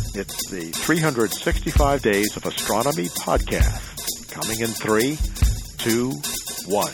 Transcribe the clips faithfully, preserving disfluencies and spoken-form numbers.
It's the three hundred sixty-five Days of Astronomy podcast. Coming in three, two, one.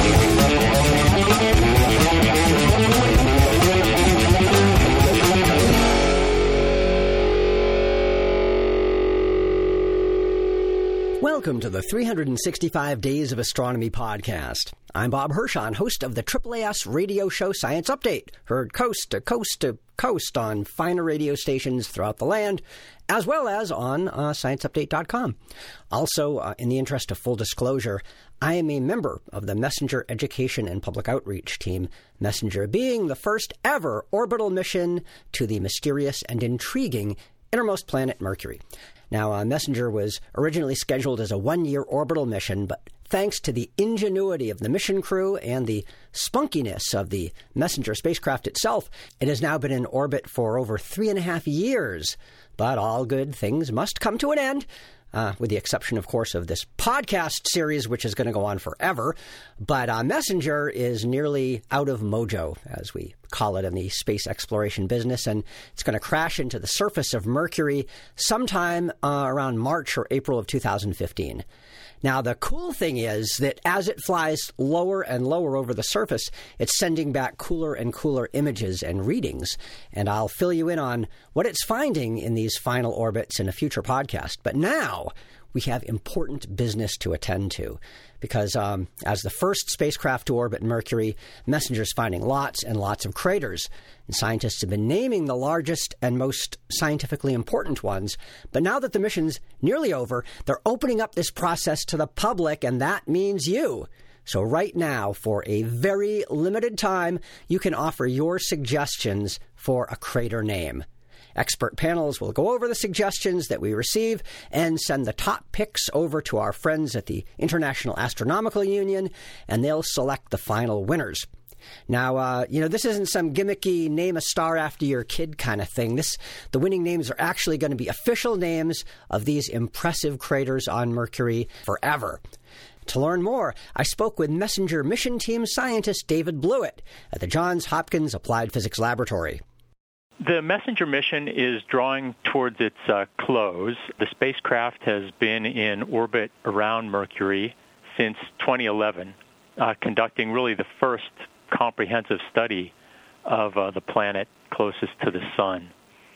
Welcome to the three hundred sixty-five Days of Astronomy podcast. I'm Bob Hirschon, host of the Triple A S radio show Science Update, heard coast to coast to coast on finer radio stations throughout the land, as well as on uh, science update dot com. Also, uh, in the interest of full disclosure, I am a member of the Messenger Education and Public Outreach team, Messenger being the first ever orbital mission to the mysterious and intriguing innermost planet Mercury. Now, uh, Messenger was originally scheduled as a one-year orbital mission, but thanks to the ingenuity of the mission crew and the spunkiness of the Messenger spacecraft itself, it has now been in orbit for over three and a half years. But all good things must come to an end, uh, with the exception, of course, of this podcast series, which is going to go on forever. But uh, Messenger is nearly out of mojo, as we call it in the space exploration business, and it's going to crash into the surface of Mercury sometime uh, around March or April of two thousand fifteen. Now, the cool thing is that as it flies lower and lower over the surface, it's sending back cooler and cooler images and readings. And I'll fill you in on what it's finding in these final orbits in a future podcast. But now we have important business to attend to, because um, as the first spacecraft to orbit Mercury, Messenger's finding lots and lots of craters. And scientists have been naming the largest and most scientifically important ones. But now that the mission's nearly over, they're opening up this process to the public, and that means you. So right now, for a very limited time, you can offer your suggestions for a crater name. Expert panels will go over the suggestions that we receive and send the top picks over to our friends at the International Astronomical Union, and they'll select the final winners. Now, uh, you know, this isn't some gimmicky name a star after your kid kind of thing. This, the winning names are actually going to be official names of these impressive craters on Mercury forever. To learn more, I spoke with Messenger mission team scientist David Blewett at the Johns Hopkins Applied Physics Laboratory. The Messenger mission is drawing towards its uh, close. The spacecraft has been in orbit around Mercury since twenty eleven, uh, conducting really the first comprehensive study of uh, the planet closest to the sun.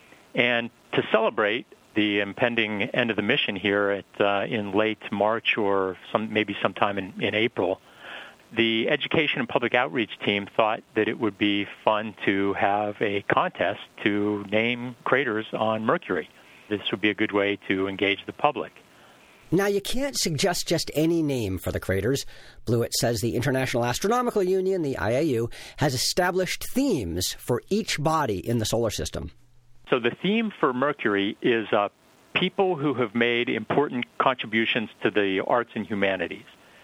And to celebrate the impending end of the mission here at, uh, in late March or some, maybe sometime in, in April, the Education and Public Outreach team thought that it would be fun to have a contest to name craters on Mercury. This would be a good way to engage the public. Now, you can't suggest just any name for the craters. Blewett says the International Astronomical Union, the I A U, has established themes for each body in the solar system. So the theme for Mercury is uh, people who have made important contributions to the arts and humanities.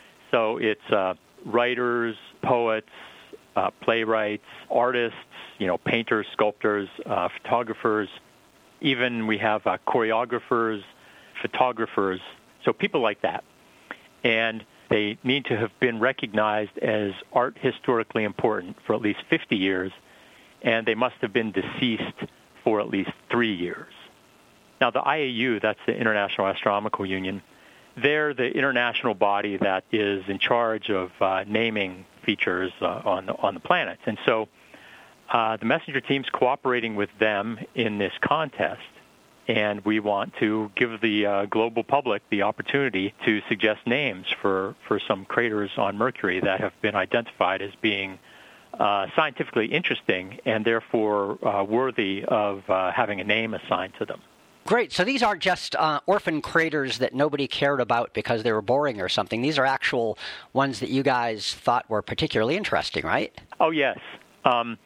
So it's uh, writers, poets, uh, playwrights, artists, you know, painters, sculptors, uh, photographers. Even we have uh, choreographers, photographers, so people like that. And they need to have been recognized as art historically important for at least fifty years, and they must have been deceased for at least three years. Now, the I A U, that's the International Astronomical Union, they're the international body that is in charge of uh, naming features uh, on, the, on the planets. And so uh, the Messenger team's cooperating with them in this contest, and we want to give the uh, global public the opportunity to suggest names for, for some craters on Mercury that have been identified as being uh, scientifically interesting and therefore uh, worthy of uh, having a name assigned to them. Great. So these aren't just uh, orphan craters that nobody cared about because they were boring or something. These are actual ones that you guys thought were particularly interesting, right? Oh, yes. Um,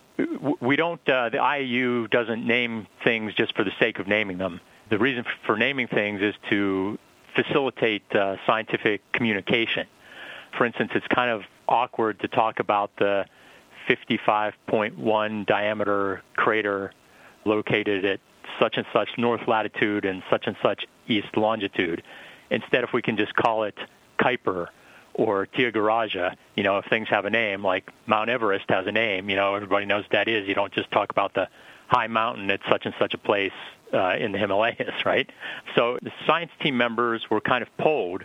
we don't, uh, the I A U doesn't name things just for the sake of naming them. The reason for naming things is to facilitate uh, scientific communication. For instance, it's kind of awkward to talk about the fifty-five point one diameter crater located at such and such north latitude and such and such east longitude. Instead, if we can just call it Kuiper or Tyagaraja, you know, if things have a name, like Mount Everest has a name, you know, everybody knows what that is. You don't just talk about the high mountain at such and such a place uh, in the Himalayas, right? So the science team members were kind of polled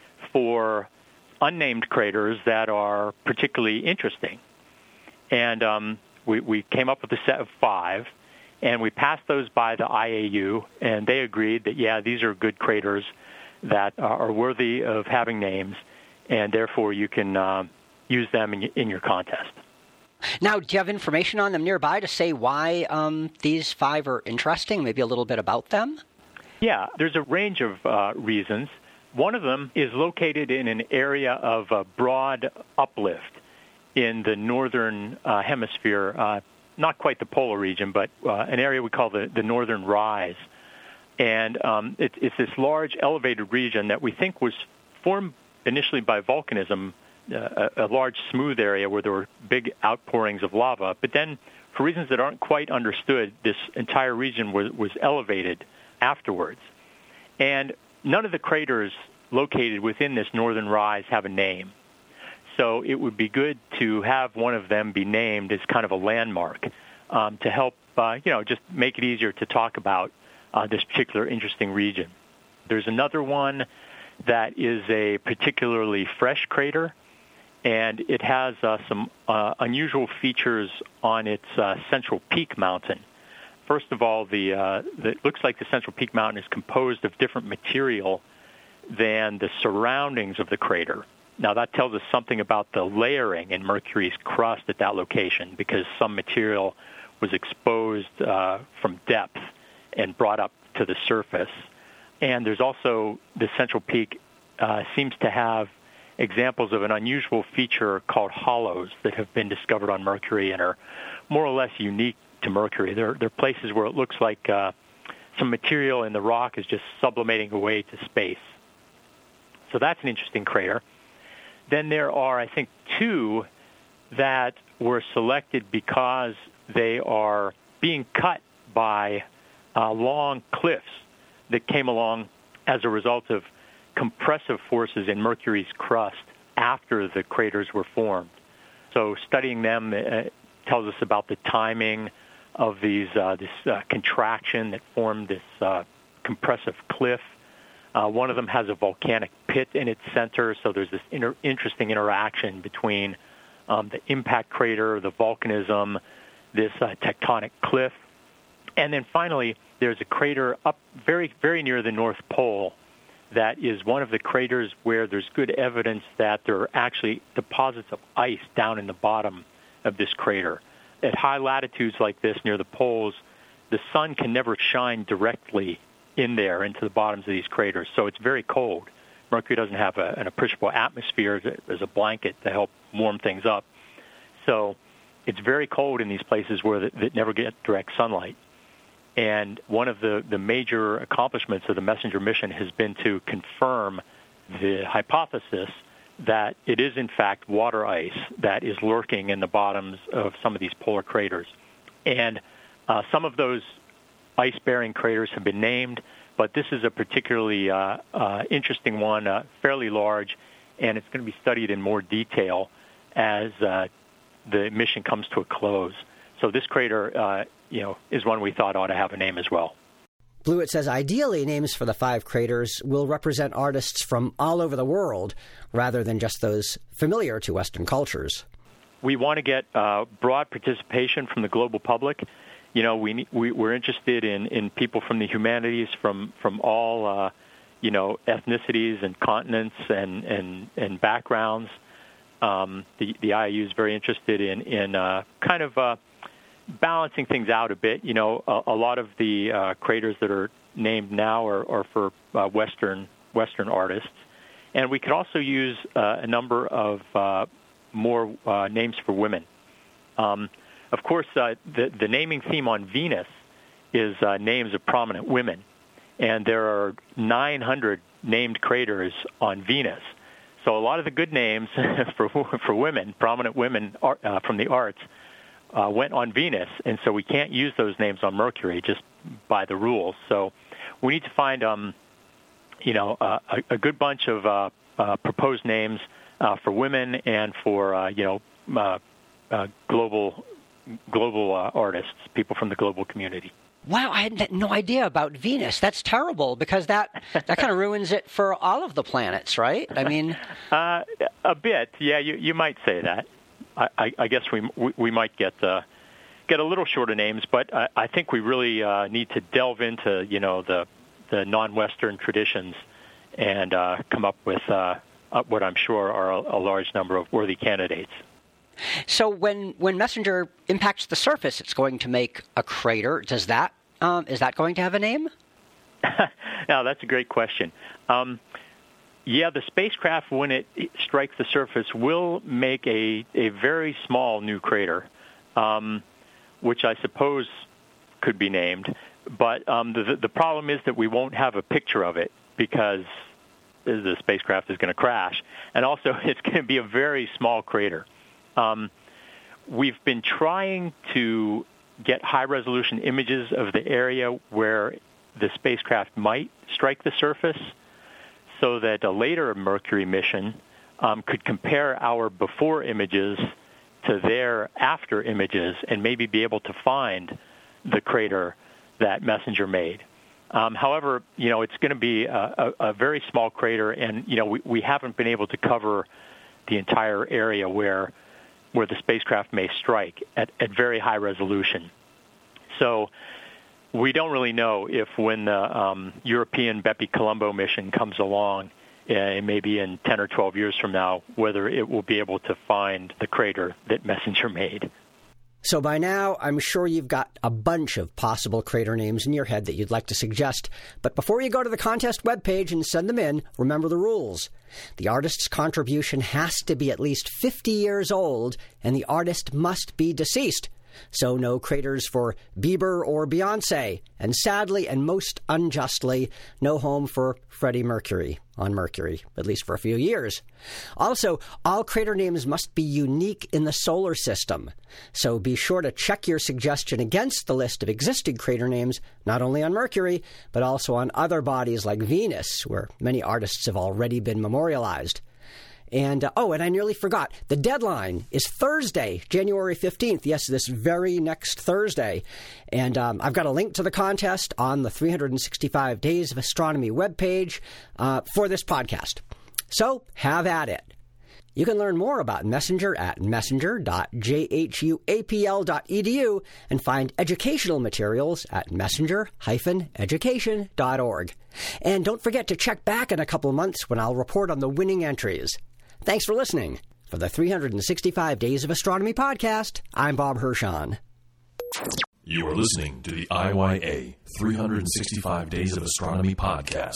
for unnamed craters that are particularly interesting. And um, we, we came up with a set of five, and we passed those by the I A U, and they agreed that, yeah, these are good craters that are worthy of having names, and therefore you can uh, use them in, in your contest. Now, do you have information on them nearby to say why um, these five are interesting, maybe a little bit about them? Yeah, there's a range of uh, reasons. One of them is located in an area of uh, broad uplift in the northern uh, hemisphere, uh, not quite the polar region, but uh, an area we call the, the Northern Rise. And um, it, it's this large elevated region that we think was formed initially by volcanism, uh, a, a large smooth area where there were big outpourings of lava. But then, for reasons that aren't quite understood, this entire region was, was elevated afterwards. And none of the craters located within this Northern Rise have a name. So it would be good to have one of them be named as kind of a landmark um, to help, uh, you know, just make it easier to talk about uh, this particular interesting region. There's another one that is a particularly fresh crater, and it has uh, some uh, unusual features on its uh, Central Peak Mountain. First of all, the, uh, the it looks like the Central Peak Mountain is composed of different material than the surroundings of the crater. Now, that tells us something about the layering in Mercury's crust at that location, because some material was exposed uh, from depth and brought up to the surface. And there's also, the Central Peak uh, seems to have examples of an unusual feature called hollows that have been discovered on Mercury and are more or less unique to Mercury. There, there are places where it looks like uh, some material in the rock is just sublimating away to space. So that's an interesting crater. Then there are, I think, two that were selected because they are being cut by uh, long cliffs that came along as a result of compressive forces in Mercury's crust after the craters were formed. So studying them uh, tells us about the timing of these uh, this uh, contraction that formed this uh, compressive cliff. Uh, one of them has a volcanic pit in its center, so there's this inter- interesting interaction between um, the impact crater, the volcanism, this uh, tectonic cliff. And then finally, there's a crater up very, very near the North Pole that is one of the craters where there's good evidence that there are actually deposits of ice down in the bottom of this crater. At high latitudes like this near the poles, the sun can never shine directly in there into the bottoms of these craters, so it's very cold. Mercury doesn't have a, an appreciable atmosphere as a blanket to help warm things up. So it's very cold in these places where that, that never get direct sunlight. And one of the, the major accomplishments of the MESSENGER mission has been to confirm the hypothesis that it is, in fact, water ice that is lurking in the bottoms of some of these polar craters. And uh, some of those ice-bearing craters have been named, but this is a particularly uh, uh, interesting one, uh, fairly large, and it's going to be studied in more detail as uh, the mission comes to a close. So this crater, uh, you know, is one we thought ought to have a name as well. Blewett says ideally names for the five craters will represent artists from all over the world rather than just those familiar to Western cultures. We want to get uh, broad participation from the global public. You know, we, we we're interested in, in people from the humanities, from from all uh, you know ethnicities and continents and and, and backgrounds. Um, the the I A U is very interested in in uh, kind of uh, balancing things out a bit. You know, a, a lot of the uh, craters that are named now are, are for uh, Western Western artists, and we could also use uh, a number of uh, more uh, names for women. Um, Of course, uh, the, the naming theme on Venus is uh, names of prominent women, and there are nine hundred named craters on Venus. So a lot of the good names for for women, prominent women uh, from the arts, uh, went on Venus, and so we can't use those names on Mercury just by the rules. So we need to find, um, you know, uh, a, a good bunch of uh, uh, proposed names uh, for women and for uh, you know uh, uh, global. global uh, artists, people from the global community. Wow, I had no idea about Venus. That's terrible because that, that kind of ruins it for all of the planets, right? I mean, uh, a bit, yeah. You you might say that. I, I, I guess we, we we might get uh, get a little shorter names, but I, I think we really uh, need to delve into you know the the non-Western traditions and uh, come up with uh, what I'm sure are a, a large number of worthy candidates. So when, when Messenger impacts the surface, it's going to make a crater. Does that um, is that going to have a name? Now, that's a great question. Um, yeah, the spacecraft, when it strikes the surface, will make a, a very small new crater, um, which I suppose could be named. But um, the, the problem is that we won't have a picture of it because the spacecraft is going to crash. And also, it's going to be a very small crater. Um, we've been trying to get high-resolution images of the area where the spacecraft might strike the surface so that a later Mercury mission um, could compare our before images to their after images and maybe be able to find the crater that Messenger made. Um, however, you know, it's going to be a, a, a very small crater, and, you know, we, we haven't been able to cover the entire area where where the spacecraft may strike at, at very high resolution. So we don't really know if when the um, European Bepi-Colombo mission comes along, uh, maybe in ten or twelve years from now, whether it will be able to find the crater that Messenger made. So by now, I'm sure you've got a bunch of possible crater names in your head that you'd like to suggest. But before you go to the contest webpage and send them in, remember the rules. The artist's contribution has to be at least fifty years old, and the artist must be deceased. So no craters for Bieber or Beyonce, and sadly and most unjustly, no home for Freddie Mercury on Mercury, at least for a few years. Also, all crater names must be unique in the solar system. So be sure to check your suggestion against the list of existing crater names, not only on Mercury, but also on other bodies like Venus, where many artists have already been memorialized. And, uh, oh, and I nearly forgot, the deadline is Thursday, January fifteenth. Yes, this very next Thursday. And um, I've got a link to the contest on the three hundred sixty-five Days of Astronomy webpage uh, for this podcast. So have at it. You can learn more about Messenger at messenger dot j h u a p l dot e d u and find educational materials at messenger dash education dot org. And don't forget to check back in a couple of months when I'll report on the winning entries. Thanks for listening. For the three hundred sixty-five Days of Astronomy podcast, I'm Bob Hirschon. You are listening to the I Y A three hundred sixty-five Days of Astronomy podcast.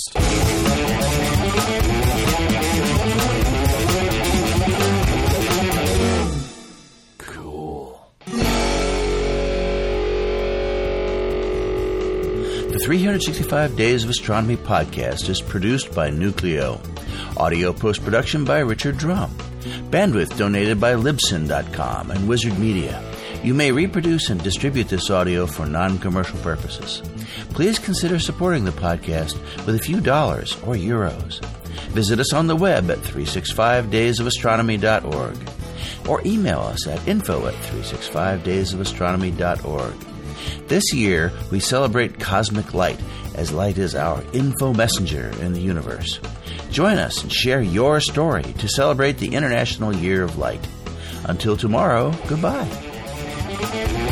Cool. The three hundred sixty-five Days of Astronomy podcast is produced by Nucleo. Audio post-production by Richard Drum. Bandwidth donated by Libsyn dot com and Wizard Media. You may reproduce and distribute this audio for non-commercial purposes. Please consider supporting the podcast with a few dollars or euros. Visit us on the web at three sixty-five days of astronomy dot org or email us at info at three sixty-five days of astronomy dot org. This year, we celebrate cosmic light, as light is our info messenger in the universe. Join us and share your story to celebrate the International Year of Light. Until tomorrow, goodbye.